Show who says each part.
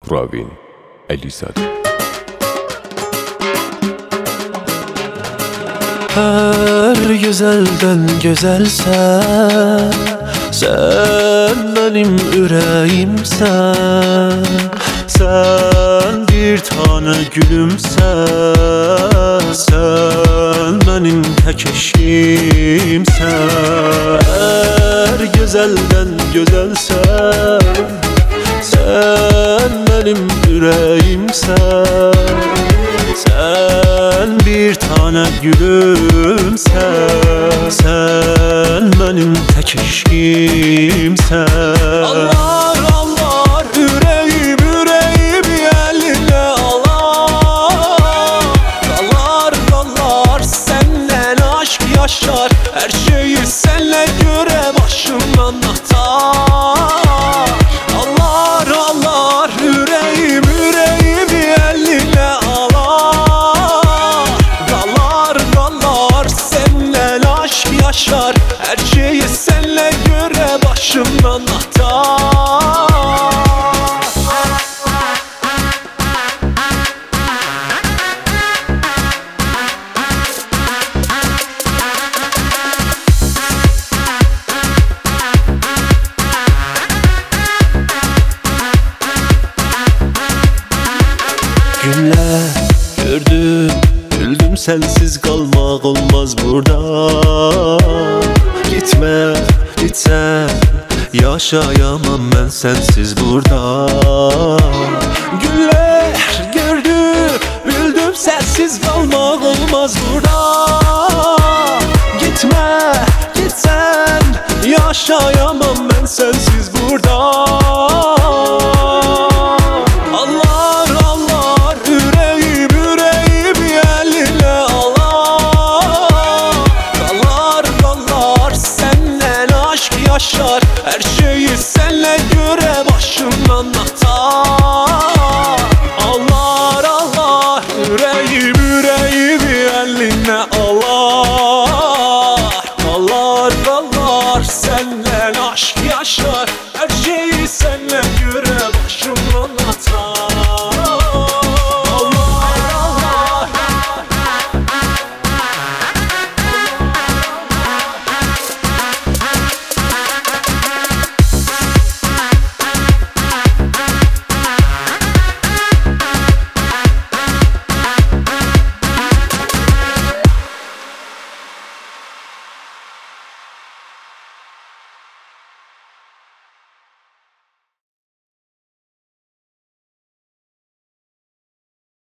Speaker 1: Pravin Əlizade.
Speaker 2: Her güzelden güzelsen, sen benim yüreğimsen. Sen bir tane gülümsen, sen benim tek eşimsen. Her güzelden güzelsen, sen benim yüreğimsen. Sen bir tane gülümsen, sen benim tek eşimsen. Allah Allah, yüreğim yüreğim eline alar. Dallar dallar senden aşk yaşar, her şeyi senle göre başımdan atar. Allah Allah, yüreğim yüreğim eline alar. Dallar dallar senden aşk yaşar, her şeyi senle göre başımdan atar. Günler gördüm, güldüm, sensiz kalmak olmaz burada. Gitme, gitsen yaşayamam ben sensiz burada. Günler gördüm, güldüm, sensiz kalmak olmaz burada. Gitme, gitsen yaşayamam ben sensiz burada. Yaşar, her şeyi senle göre başımdan atar.